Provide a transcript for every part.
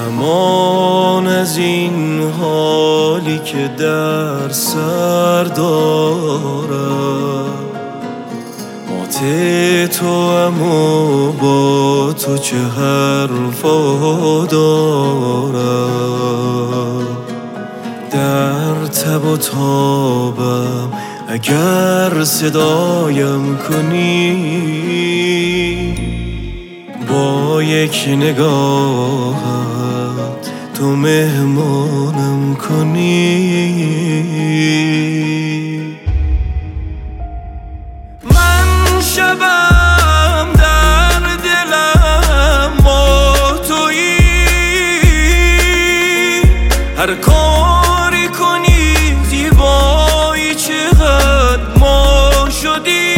امان از این حالی که در سر دارم. مات تو اما با تو چه حرفا دارم. در تب و تابم اگر صدایم کنی، با یک نگاهت تو مهمانم کنی. من شبم در دلم با تویی، هر کاری کنی زیبایی چقدر ما شدی.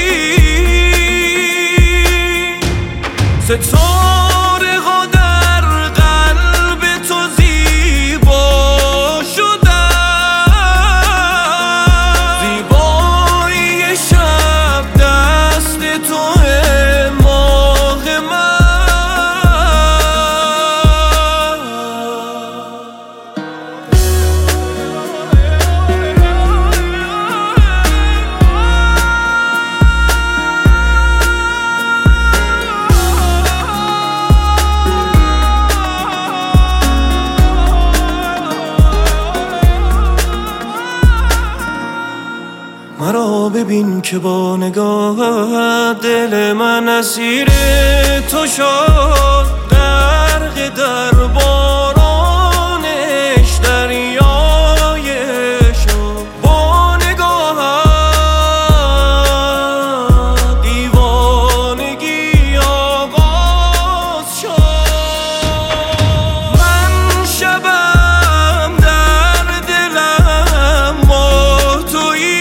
ستاره ها در قلب تو زیبا شدن. زیبایی شب دست توه ماه مرا ببین که با نگاهت دل من اسیر تو شد. غرق در بارانش دریای شد. با نگاهت دیوانگی آغاز شد. من شبم در دلم با تویی،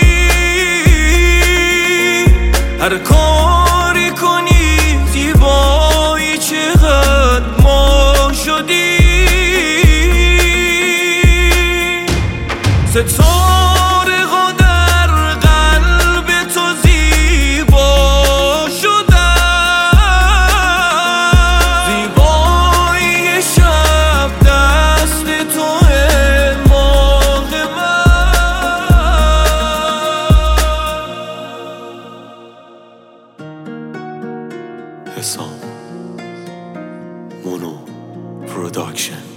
هر کاری کنی زیبایی چقدر ما شدی. ستاره ها در قلب تو زیبا شدن. زیبایی شب دست توه ماه من. حسام مونو پروداکشن.